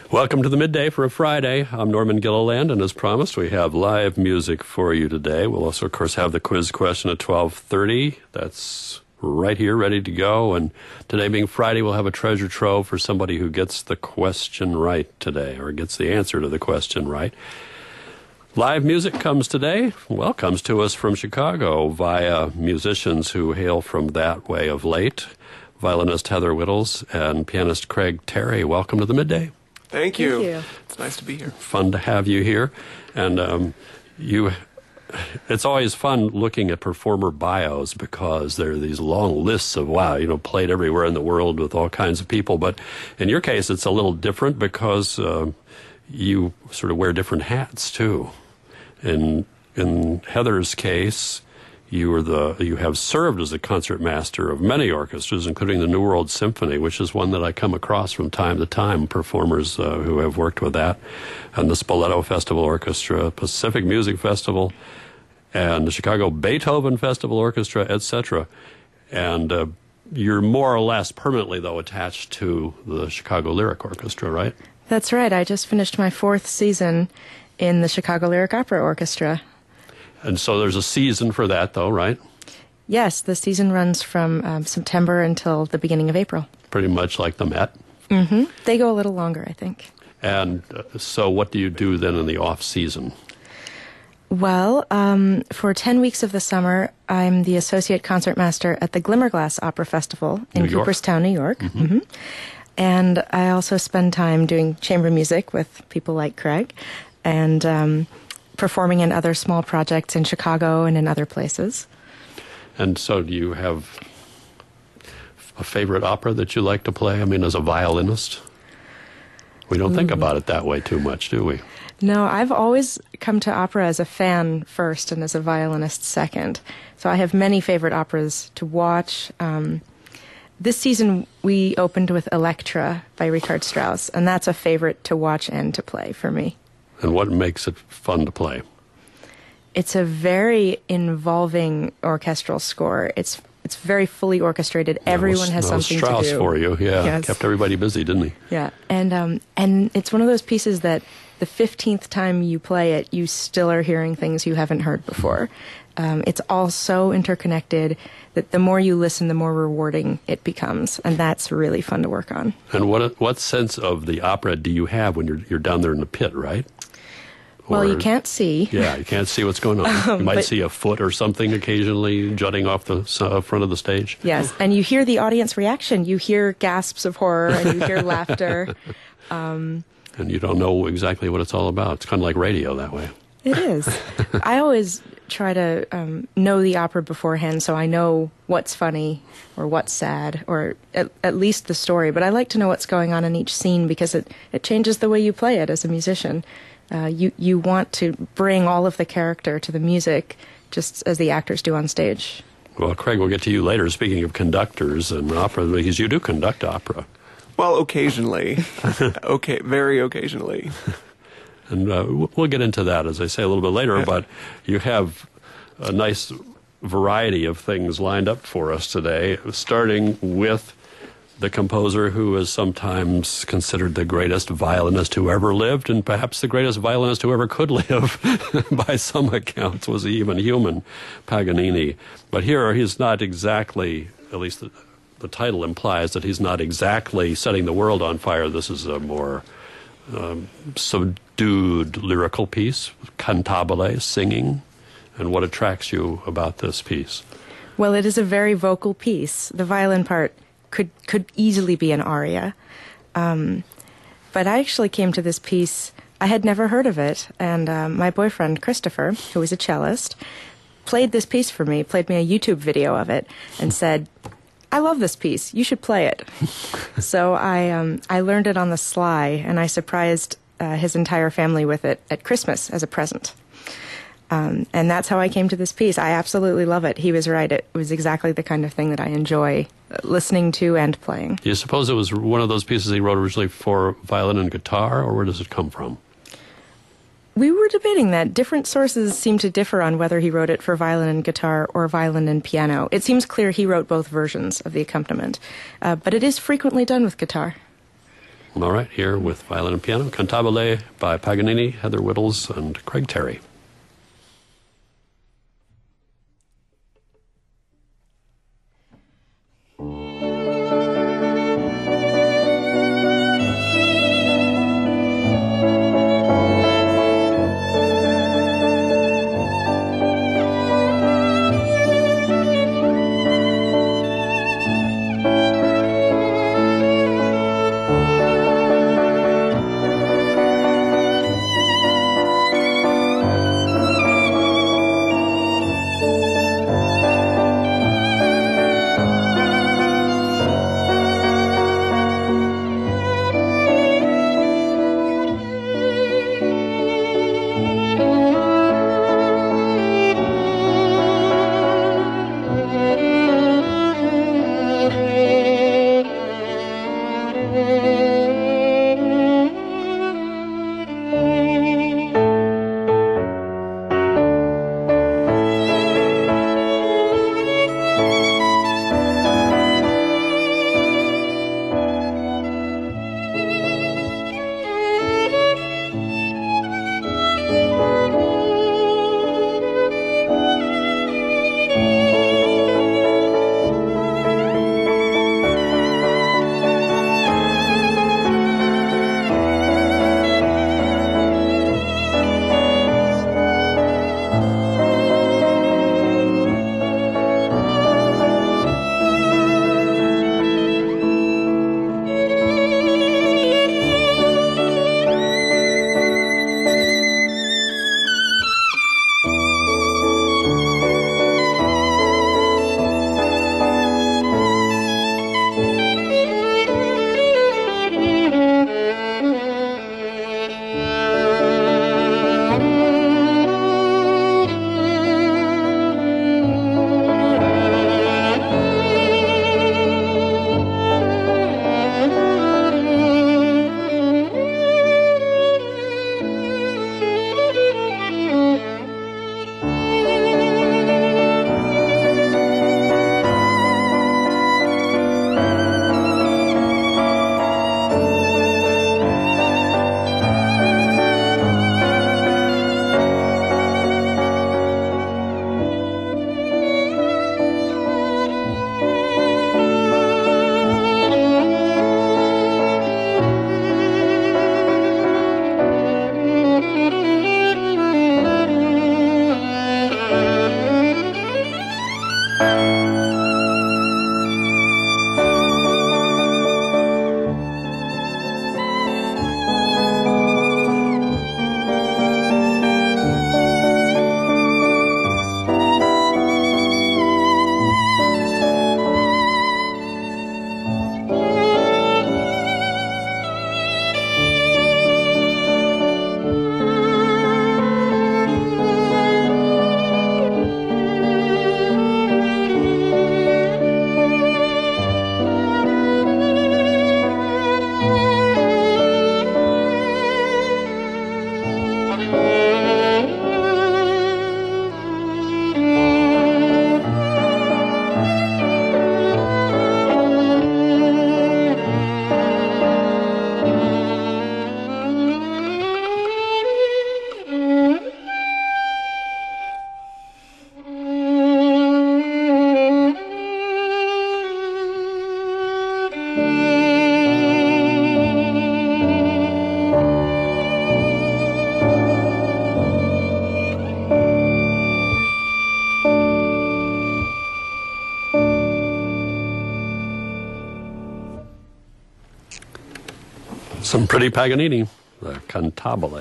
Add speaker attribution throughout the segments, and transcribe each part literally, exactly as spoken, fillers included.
Speaker 1: Welcome to the Midday for a Friday. I'm Norman Gilliland, and as promised, we have live music for you today. We'll also, of course, have the quiz question at twelve thirty. That's right here, ready to go. And today being Friday, we'll have a treasure trove for somebody who gets the question right today, or gets the answer to the question right. Live music comes today, well, comes to us from Chicago via musicians who hail from that way of late. Violinist Heather Whittles and pianist Craig Terry. Welcome to the Midday.
Speaker 2: Thank you.
Speaker 3: Thank you.
Speaker 2: It's nice to be here.
Speaker 1: Fun to have you here. And um, you, it's always fun looking at performer bios because there are these long lists of, wow, you know, played everywhere in the world with all kinds of people. But in your case, it's a little different because uh, you sort of wear different hats, too. In, in Heather's case, you were the you have served as a concertmaster of many orchestras, including the New World Symphony, which is one that I come across from time to time, performers uh, who have worked with that, and the Spoleto Festival Orchestra, Pacific Music Festival, and the Chicago Beethoven Festival Orchestra, et cetera. And uh, you're more or less permanently, though, attached to the Chicago Lyric Orchestra, right?
Speaker 3: That's right. I just finished my fourth season in the Chicago Lyric Opera Orchestra.
Speaker 1: And so there's a season for that, though, right?
Speaker 3: Yes, the season runs from um, September until the beginning of April.
Speaker 1: Pretty much like the Met.
Speaker 3: Mm-hmm. They go a little longer, I think.
Speaker 1: And uh, so what do you do then in the off-season?
Speaker 3: Well, um, for ten weeks of the summer, I'm the associate concertmaster at the Glimmerglass Opera Festival in
Speaker 1: New York.
Speaker 3: Cooperstown, New York.
Speaker 1: Mm-hmm.
Speaker 3: Mm-hmm. And I also spend time doing chamber music with people like Craig and um, performing in other small projects in Chicago and in other places.
Speaker 1: And so do you have a favorite opera that you like to play? I mean, as a violinist? We don't think about it that way too much, do we?
Speaker 3: No, I've always come to opera as a fan first and as a violinist second. So I have many favorite operas to watch. Um, this season we opened with Elektra by Richard Strauss, and that's a favorite to watch and to play for me.
Speaker 1: And what makes it fun to play?
Speaker 3: It's a very involving orchestral score. It's it's very fully orchestrated.
Speaker 1: That
Speaker 3: Everyone
Speaker 1: was,
Speaker 3: has
Speaker 1: that was
Speaker 3: something
Speaker 1: Strauss
Speaker 3: to do.
Speaker 1: for you, yeah.
Speaker 3: Yes.
Speaker 1: Kept everybody busy, didn't he?
Speaker 3: Yeah, and um, and it's one of those pieces that the fifteenth time you play it, you still are hearing things you haven't heard before. Um, it's all so interconnected that the more you listen, the more rewarding it becomes, and that's really fun to work on.
Speaker 1: And what what sense of the opera do you have when you're you're down there in the pit, right?
Speaker 3: Well,
Speaker 1: Or-
Speaker 3: you can't see.
Speaker 1: Yeah, you can't see what's going on.
Speaker 3: Um,
Speaker 1: you might
Speaker 3: but-
Speaker 1: see a foot or something occasionally jutting off the uh, front of the stage.
Speaker 3: Yes, and you hear the audience reaction. You hear gasps of horror and you hear laughter. Um,
Speaker 1: And you don't know exactly what it's all about. It's kind of like radio that way.
Speaker 3: It is. I always try to um, know the opera beforehand so I know what's funny or what's sad or at, at least the story. But I like to know what's going on in each scene because it, it changes the way you play it as a musician. Uh, you, you want to bring all of the character to the music just as the actors do on stage.
Speaker 1: Well, Craig, we'll get to you later. Speaking of conductors and opera, because you do conduct opera.
Speaker 2: Well, occasionally. Okay, very occasionally.
Speaker 1: And uh, we'll get into that, as I say, a little bit later. But you have a nice variety of things lined up for us today, starting with the composer who is sometimes considered the greatest violinist who ever lived, and perhaps the greatest violinist who ever could live, by some accounts, was he even human, Paganini. But here he's not exactly, at least the, the title implies that he's not exactly setting the world on fire. This is a more um, subdued lyrical piece, cantabile, singing. And what attracts you about this piece?
Speaker 3: Well, it is a very vocal piece. The violin part could could easily be an aria. Um, but I actually came to this piece, I had never heard of it, and um, my boyfriend, Christopher, who is a cellist, played this piece for me, played me a YouTube video of it, and said, I love this piece, you should play it. So I um, I learned it on the sly, and I surprised uh, his entire family with it at Christmas as a present. Um, and that's how I came to this piece. I absolutely love it. He was right. It was exactly the kind of thing that I enjoy listening to and playing.
Speaker 1: Do you suppose it was one of those pieces he wrote originally for violin and guitar, or where does it come from?
Speaker 3: We were debating that. Different sources seem to differ on whether he wrote it for violin and guitar or violin and piano. It seems clear he wrote both versions of the accompaniment, uh, but it is frequently done with guitar.
Speaker 1: All right, here with violin and piano, Cantabile by Paganini, Heather Whittles, and Craig Terry. Some pretty Paganini, the Cantabile.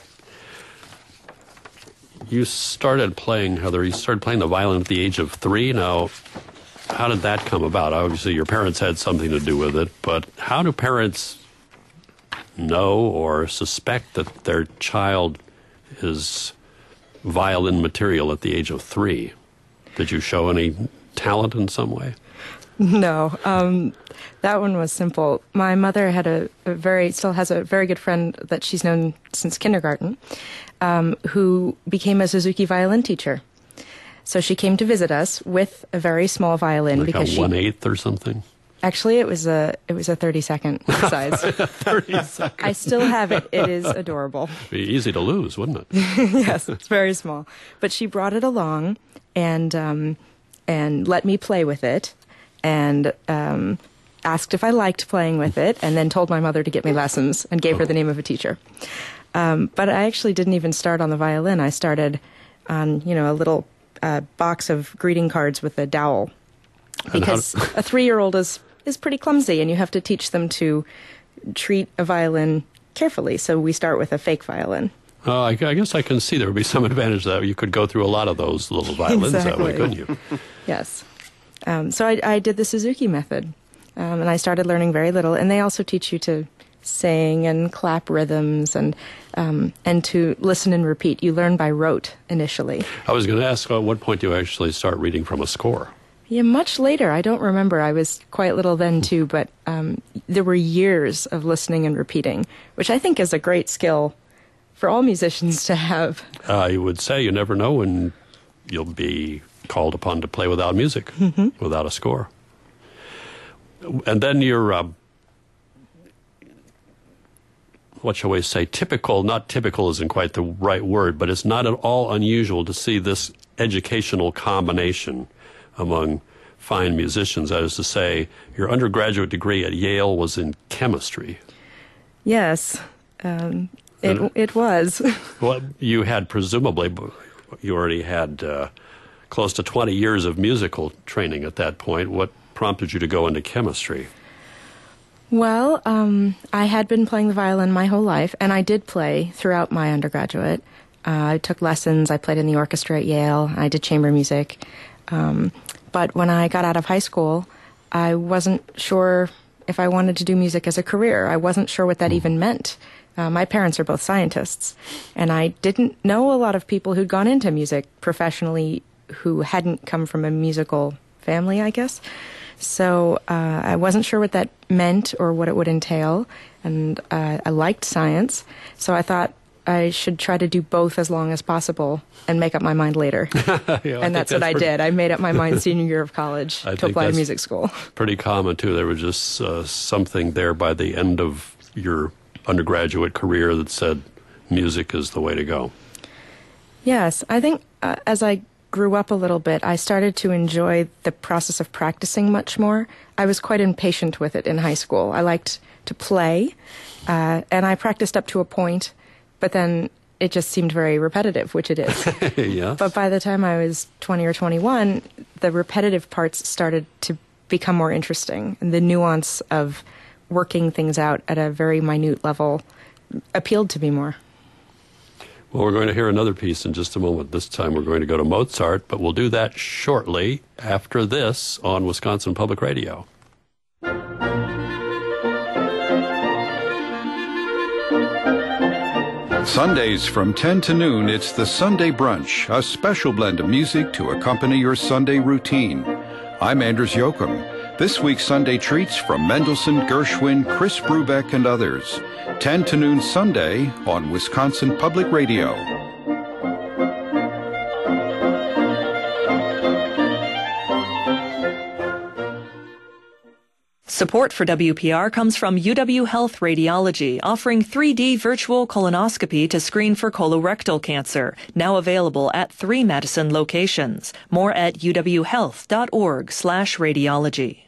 Speaker 1: You started playing, Heather, you started playing the violin at the age of three. Now, how did that come about? Obviously, your parents had something to do with it, but how do parents know or suspect that their child is violin material at the age of three? Did you show any talent in some way?
Speaker 3: No, um, that one was simple. My mother had a, a very, still has a very good friend that she's known since kindergarten, um, who became a Suzuki violin teacher. So she came to visit us with a very small violin
Speaker 1: like
Speaker 3: because
Speaker 1: a
Speaker 3: she
Speaker 1: one eighth or something.
Speaker 3: Actually, it was a it was a thirty second size.
Speaker 1: thirty seconds.
Speaker 3: I still have it. It is adorable.
Speaker 1: Be easy to lose, wouldn't it?
Speaker 3: Yes, it's very small. But she brought it along and um, and let me play with it, and um, asked if I liked playing with it, and then told my mother to get me lessons and gave her the name of a teacher. Um, but I actually didn't even start on the violin. I started on, you know, a little uh, box of greeting cards with a dowel, because a three-year-old is is pretty clumsy, and you have to teach them to treat a violin carefully. So we start with a fake violin.
Speaker 1: Uh, I, I guess I can see there would be some advantage to that. You could go through a lot of those little violins that way,
Speaker 3: Exactly.
Speaker 1: couldn't you?
Speaker 3: Yes. Um, so I, I did the Suzuki method, um, and I started learning very little. And they also teach you to sing and clap rhythms and um, and to listen and repeat. You learn by rote initially.
Speaker 1: I was going to ask, at what point do you actually start reading from a score?
Speaker 3: Yeah, much later. I don't remember. I was quite little then too, but um, there were years of listening and repeating, which I think is a great skill for all musicians to have.
Speaker 1: I would say you never know when you'll be called upon to play without music,
Speaker 3: Mm-hmm.
Speaker 1: without a score. And then you're, uh, what shall we say, typical, not typical isn't quite the right word, but it's not at all unusual to see this educational combination among fine musicians. That is to say, your undergraduate degree at Yale was in chemistry.
Speaker 3: Yes, um, it,
Speaker 1: And-
Speaker 3: it was.
Speaker 1: Well, you had presumably, you already had uh, close to twenty years of musical training at that point. What prompted you to go into chemistry?
Speaker 3: Well, um, I had been playing the violin my whole life, and I did play throughout my undergraduate. Uh, I took lessons. I played in the orchestra at Yale. I did chamber music. Um, but when I got out of high school, I wasn't sure if I wanted to do music as a career. I wasn't sure what that even meant. Uh, my parents are both scientists, and I didn't know a lot of people who'd gone into music professionally who hadn't come from a musical family, I guess. So uh, I wasn't sure what that meant or what it would entail, and uh, I liked science, so I thought I should try to do both as long as possible and make up my mind later.
Speaker 1: Yeah, I think
Speaker 3: And that's what I
Speaker 1: pretty-
Speaker 3: did. I made up my mind senior year of college
Speaker 1: I
Speaker 3: to
Speaker 1: think
Speaker 3: apply to
Speaker 1: that's-
Speaker 3: music school.
Speaker 1: Pretty common, too. There was just uh, something there by the end of your undergraduate career that said music is the way to go.
Speaker 3: Yes, I think uh, as I grew up a little bit, I started to enjoy the process of practicing much more. I was quite impatient with it in high school. I liked to play, uh, and I practiced up to a point, but then it just seemed very repetitive, which it is.
Speaker 1: Yeah.
Speaker 3: But by the time I was twenty or twenty-one, the repetitive parts started to become more interesting, and the nuance of working things out at a very minute level appealed to me more.
Speaker 1: Well, we're going to hear another piece in just a moment. This time we're going to go to Mozart, but we'll do that shortly after this on Wisconsin Public Radio.
Speaker 4: Sundays from ten to noon, it's the Sunday Brunch, a special blend of music to accompany your Sunday routine. I'm Anders Yoakum. This week's Sunday treats from Mendelssohn, Gershwin, Chris Brubeck, and others. ten to noon Sunday on Wisconsin Public Radio.
Speaker 5: Support for W P R comes from U W Health Radiology, offering three D virtual colonoscopy to screen for colorectal cancer. Now available at three Madison locations. More at uwhealth.org slash radiology.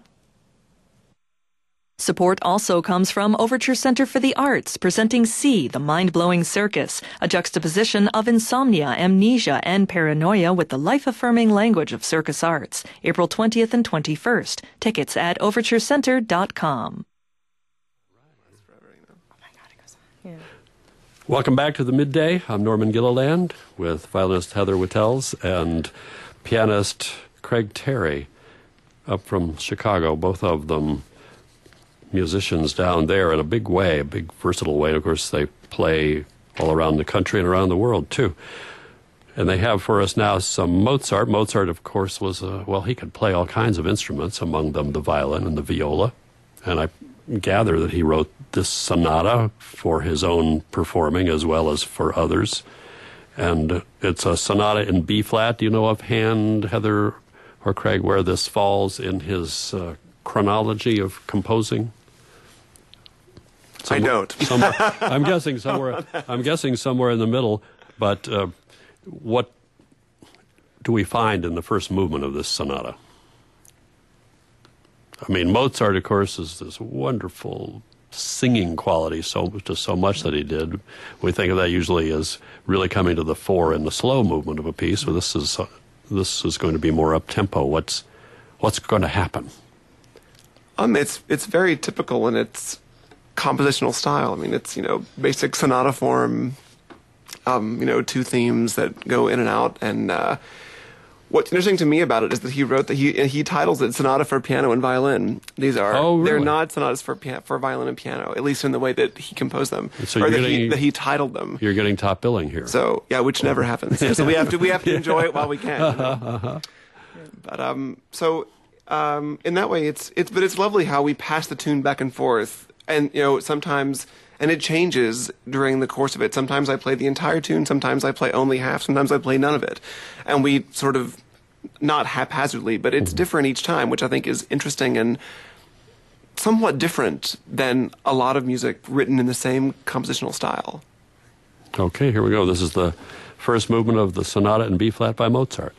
Speaker 5: Support also comes from Overture Center for the Arts, presenting See, the Mind-Blowing Circus, a juxtaposition of insomnia, amnesia, and paranoia with the life-affirming language of circus arts. April twentieth and twenty-first. Tickets at overture center dot com.
Speaker 1: Welcome back to the Midday. I'm Norman Gilliland with violinist Heather Wittels and pianist Craig Terry up from Chicago, both of them musicians down there in a big way, a big versatile way. And of course, they play all around the country and around the world, too. And they have for us now some Mozart. Mozart, of course, was, a, well, he could play all kinds of instruments, among them the violin and the viola. And I gather that he wrote this sonata for his own performing as well as for others. And it's a sonata in B-flat. Do you know offhand, Heather or Craig, where this falls in his uh, chronology of composing?
Speaker 2: I don't.
Speaker 1: somewhere, I'm guessing somewhere. I'm guessing somewhere in the middle. But uh, what do we find in the first movement of this sonata? I mean, Mozart, of course, is this wonderful singing quality, so to so much that he did. We think of that usually as really coming to the fore in the slow movement of a piece. Well, this is uh, this is going to be more up tempo. What's what's going to happen?
Speaker 2: Um, it's it's very typical in its compositional style. I mean, it's, you know, basic sonata form. Um, you know, two themes that go in and out. And uh, what's interesting to me about it is that he wrote that he he titles it Sonata for Piano and Violin. These are
Speaker 1: Oh, really?
Speaker 2: they're not sonatas for pia- for violin and piano, at least in the way that he composed them,
Speaker 1: So
Speaker 2: or
Speaker 1: you're
Speaker 2: that
Speaker 1: getting-
Speaker 2: he that he titled them.
Speaker 1: You're getting top billing here.
Speaker 2: So yeah, which never happens. So we have to we have to enjoy it while we can. You know? But um, so um, in that way, it's it's but it's lovely how we pass the tune back and forth, and you know sometimes. And it changes during the course of it. Sometimes I play the entire tune, sometimes I play only half, sometimes I play none of it. And we sort of, not haphazardly, but it's different each time, which I think is interesting and somewhat different than a lot of music written in the same compositional style.
Speaker 1: Okay, here we go. This is the first movement of the sonata in B flat by Mozart.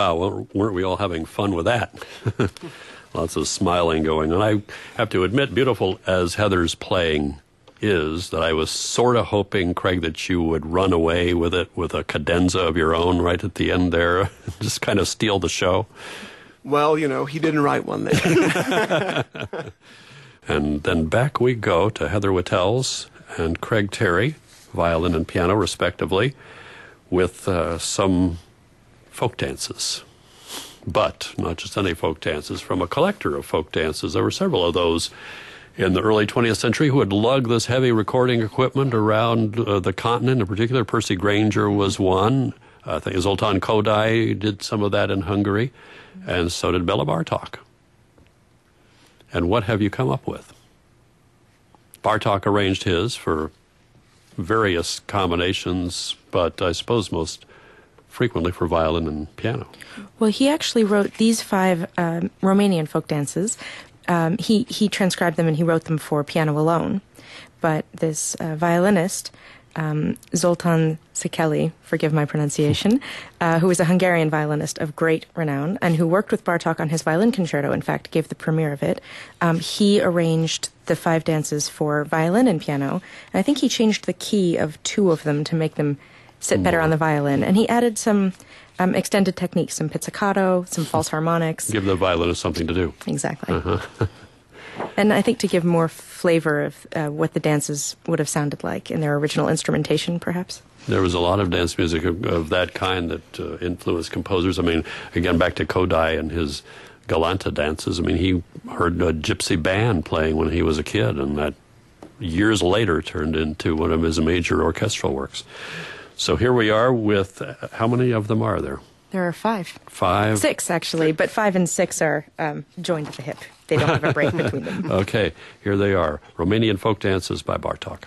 Speaker 1: wow, weren't weren't we all having fun with that? Lots of smiling going on. I have to admit, beautiful as Heather's playing is, that I was sort of hoping, Craig, that you would run away with it with a cadenza of your own right at the end there, just kind of steal the show.
Speaker 2: Well, you know, he didn't write one there.
Speaker 1: And then back we go to Heather Wittels and Craig Terry, violin and piano respectively, with uh, some folk dances. But not just any folk dances, from a collector of folk dances. There were several of those in the early twentieth century who had lugged this heavy recording equipment around uh, the continent. In particular, Percy Grainger was one. Uh, I think Zoltán Kodály did some of that in Hungary, and so did Béla Bartók. And what have you come up with? Bartók arranged his for various combinations, but I suppose most frequently for violin and piano.
Speaker 3: Well, he actually wrote these five um, Romanian folk dances. Um, he, he transcribed them and he wrote them for piano alone. But this uh, violinist, um, Zoltán Székely, forgive my pronunciation, uh, who was a Hungarian violinist of great renown and who worked with Bartók on his violin concerto, in fact, gave the premiere of it. Um, he arranged the five dances for violin and piano. And I think he changed the key of two of them to make them sit better on the violin. And he added some um, extended techniques, some pizzicato, some false harmonics.
Speaker 1: Give the violinist something to do.
Speaker 3: Exactly.
Speaker 1: Uh-huh.
Speaker 3: And I think to give more flavor of uh, what the dances would have sounded like in their original instrumentation, perhaps.
Speaker 1: There was a lot of dance music of, of that kind that uh, influenced composers. I mean, again, back to Kodály and his Galanta dances. I mean, he heard a gypsy band playing when he was a kid, and that years later turned into one of his major orchestral works. So here we are with, uh, how many of them are there?
Speaker 3: There are five.
Speaker 1: Five?
Speaker 3: Six, actually, but five and six are um, joined at the hip. They don't have a break between them.
Speaker 1: Okay, here they are. Romanian folk dances by Bartók.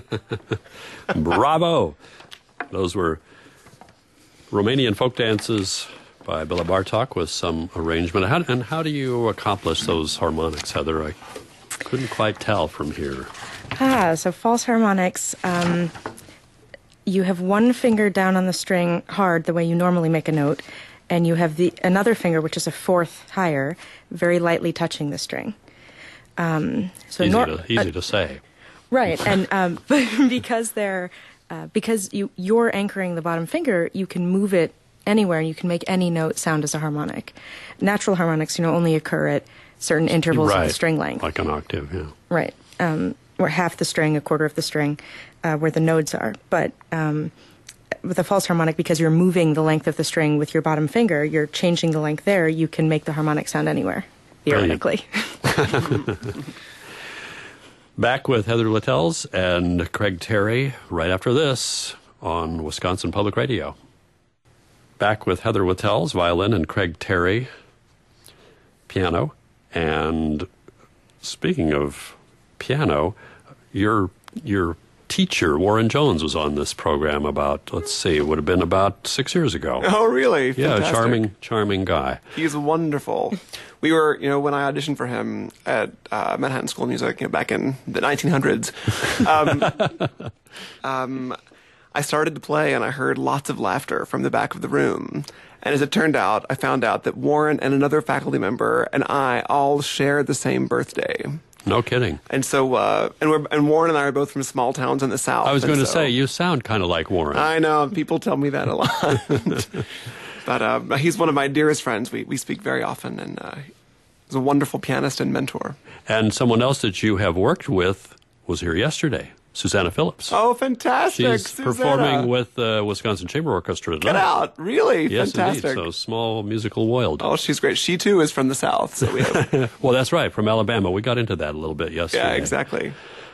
Speaker 1: Bravo! Those were Romanian folk dances by Bela Bartok with some arrangement. How, and how do you accomplish those harmonics, Heather? I couldn't quite tell from here.
Speaker 3: Ah, so false harmonics. Um, you have one finger down on the string hard, the way you normally make a note, and you have the another finger, which is a fourth higher, very lightly touching the string. Um, so
Speaker 1: easy
Speaker 3: nor-
Speaker 1: to, easy
Speaker 3: uh,
Speaker 1: to say.
Speaker 3: Right, and um, because they're uh, because you you're anchoring the bottom finger, you can move it anywhere. You can make any note sound as a harmonic. Natural harmonics, you know, only occur at certain intervals
Speaker 1: right.
Speaker 3: of the string length.
Speaker 1: Like an octave, yeah.
Speaker 3: Right, um, or half the string, a quarter of the string, uh, where the nodes are. But um, with a false harmonic, because you're moving the length of the string with your bottom finger, you're changing the length there. You can make the harmonic sound anywhere, theoretically.
Speaker 1: Back with Heather Littels and Craig Terry right after this on Wisconsin Public Radio. Back with Heather Littels, violin, and Craig Terry, piano. And speaking of piano, your your teacher, Warren Jones, was on this program about, let's see, it would have been about six years ago.
Speaker 2: Oh, really?
Speaker 1: Yeah,
Speaker 2: Fantastic.
Speaker 1: charming, charming guy.
Speaker 2: He's wonderful. We were, you know, when I auditioned for him at uh, Manhattan School of Music, you know, back in the nineteen hundreds, um, um, I started to play and I heard lots of laughter from the back of the room. And as it turned out, I found out that Warren and another faculty member and I all shared the same birthday.
Speaker 1: No kidding.
Speaker 2: And so, uh, and we're, and Warren and I are both from small towns in the South.
Speaker 1: I was going to
Speaker 2: so,
Speaker 1: say, you sound kind of like Warren.
Speaker 2: I know, people tell me that a lot. But uh, he's one of my dearest friends. We we speak very often, and uh, he's a wonderful pianist and mentor.
Speaker 1: And someone else that you have worked with was here yesterday, Susanna Phillips.
Speaker 2: Oh, fantastic!
Speaker 1: She's
Speaker 2: Susanna.
Speaker 1: performing with the uh, Wisconsin Chamber Orchestra tonight.
Speaker 2: Get out! Really?
Speaker 1: Yes,
Speaker 2: fantastic.
Speaker 1: indeed. So small musical world.
Speaker 2: Oh, she's great. She too is from the South. So we have.
Speaker 1: Well, that's right, from Alabama. We got into that a little bit yesterday.
Speaker 2: Yeah, exactly.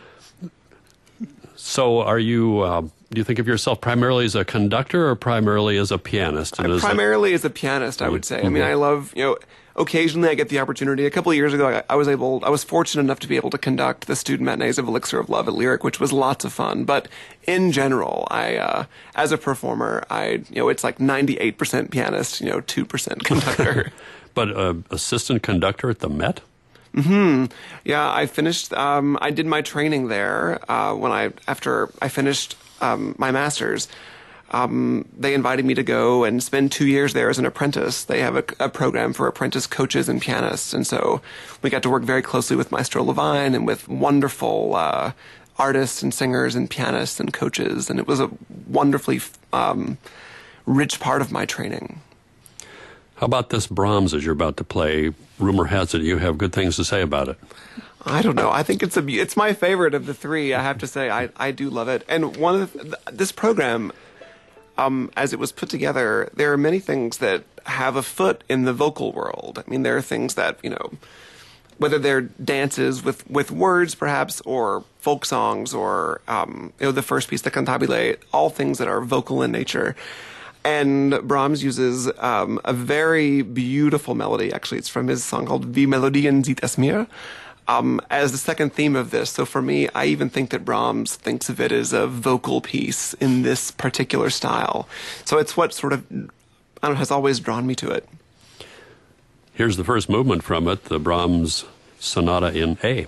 Speaker 1: So, are you? Uh, do you think of yourself primarily as a conductor or primarily as a pianist? And
Speaker 2: I,
Speaker 1: as
Speaker 2: primarily a, as a pianist, I would say.
Speaker 1: Mm-hmm.
Speaker 2: I mean, I love you know. Occasionally, I get the opportunity. A couple of years ago, I, I was able, I was fortunate enough to be able to conduct the student matinees of Elixir of Love at Lyric, which was lots of fun. But in general, I, uh, as a performer, I, you know, it's like ninety-eight percent pianist, you know, two percent conductor.
Speaker 1: But uh, assistant conductor at the Met?
Speaker 2: Hmm. Yeah, I finished. Um, I did my training there uh, when I after I finished um, my master's. Um, they invited me to go and spend two years there as an apprentice. They have a, a program for apprentice coaches and pianists, and so we got to work very closely with Maestro Levine and with wonderful uh, artists and singers and pianists and coaches, and it was a wonderfully um, rich part of my training.
Speaker 1: How about this Brahms as you're about to play? Rumor has it you have good things to say about it.
Speaker 2: I don't know. I think it's a it's my favorite of the three. I have to say, I I do love it. And one of the, this program, um, as it was put together, there are many things that have a foot in the vocal world. I mean, there are things that you know, whether they're dances with with words, perhaps, or folk songs, or um, you know, the first piece, the Cantabile, all things that are vocal in nature. And Brahms uses um, a very beautiful melody. Actually, it's from his song called Wie Melodien sieht es mir, um, as the second theme of this. So for me, I even think that Brahms thinks of it as a vocal piece in this particular style. So it's what sort of, I don't know, has always drawn me to it.
Speaker 1: Here's the first movement from it, the Brahms Sonata in A.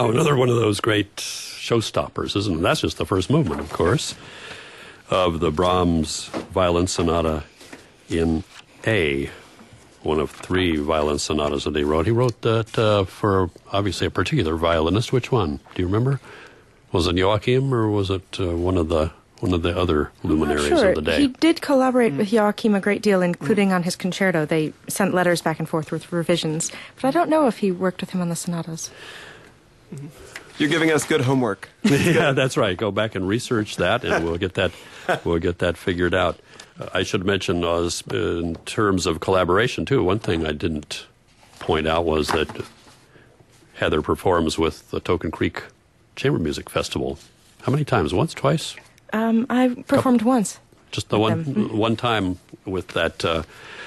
Speaker 1: Wow, another one of those great showstoppers, isn't it? That's just the first movement, of course, of the Brahms Violin Sonata in A, one of three violin sonatas that he wrote. He wrote that uh, for, obviously, a particular violinist. Which one? Do you remember? Was it Joachim, or was it uh, one of the one of the other luminaries
Speaker 3: sure.
Speaker 1: of the day?
Speaker 3: He did collaborate mm. with Joachim a great deal, including mm. on his concerto. They sent letters back and forth with revisions, but I don't know if he worked with him on the sonatas.
Speaker 2: Mm-hmm. You're giving us good homework.
Speaker 1: Yeah, that's right. Go back and research that, and we'll get that we'll get that figured out. Uh, I should mention, uh, in terms of collaboration too, one thing I didn't point out was that Heather performs with the Token Creek Chamber Music Festival. How many times? Once, twice?
Speaker 3: Um, I performed Couple. once.
Speaker 1: Just the one
Speaker 3: them.
Speaker 1: one time with that uh,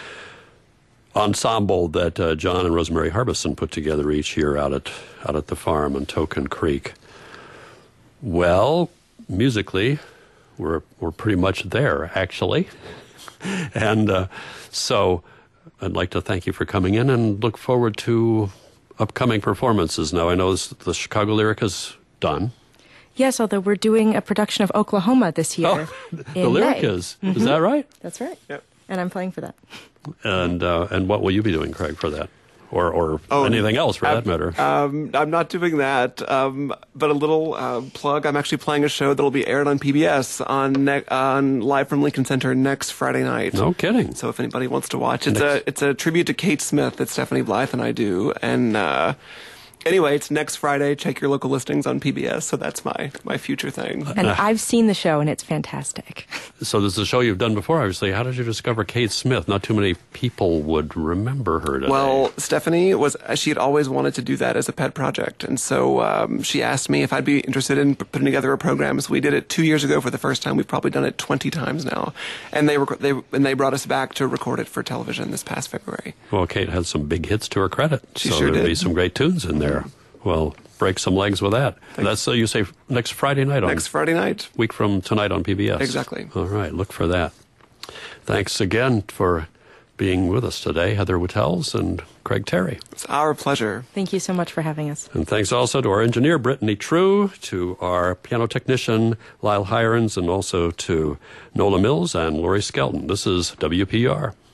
Speaker 1: ensemble that uh, John and Rosemary Harbison put together each year out at out at the farm on Token Creek. Well, musically, we're we're pretty much there, actually, and uh, so I'd like to thank you for coming in and look forward to upcoming performances. Now, I know this, the Chicago Lyric is done.
Speaker 3: Yes, although we're doing a production of Oklahoma this year.
Speaker 1: Oh, the Lyric
Speaker 3: May.
Speaker 1: is.
Speaker 3: Mm-hmm.
Speaker 1: Is that right?
Speaker 3: That's right.
Speaker 2: Yep.
Speaker 3: And I'm playing for that.
Speaker 1: And uh, and what will you be doing, Craig, for that? Or or
Speaker 2: oh,
Speaker 1: anything else, for
Speaker 2: I'm,
Speaker 1: that matter?
Speaker 2: Um, I'm not doing that, um, but a little uh, plug. I'm actually playing a show that will be aired on P B S on ne- on Live from Lincoln Center next Friday night.
Speaker 1: No kidding.
Speaker 2: So if anybody wants to watch, it's
Speaker 1: next.
Speaker 2: a it's a tribute to Kate Smith that Stephanie Blythe and I do. And uh, anyway, it's next Friday. Check your local listings on P B S. So that's my, my future thing.
Speaker 3: And I've seen the show, and it's fantastic.
Speaker 1: So this is a show you've done before, obviously. How did you discover Kate Smith? Not too many people would remember her today.
Speaker 2: Well, Stephanie, was she had always wanted to do that as a pet project. And so um, she asked me if I'd be interested in p- putting together a program. So we did it two years ago for the first time. We've probably done it twenty times now. And they, rec- they, and they brought us back to record it for television this past February.
Speaker 1: Well, Kate had some big hits to her credit.
Speaker 2: She
Speaker 1: so
Speaker 2: sure
Speaker 1: there'll
Speaker 2: did.
Speaker 1: be some great tunes in there. Well, break some legs with that.
Speaker 2: Thanks.
Speaker 1: That's, uh, you say, next Friday night on...
Speaker 2: Next Friday night.
Speaker 1: Week from tonight on P B S.
Speaker 2: Exactly.
Speaker 1: All right, look for that. Thanks again for being with us today, Heather Wittels and Craig Terry.
Speaker 2: It's our pleasure.
Speaker 3: Thank you so much for having us.
Speaker 1: And thanks also to our engineer, Brittany True, to our piano technician, Lyle Hirons, and also to Nola Mills and Lori Skelton. This is W P R.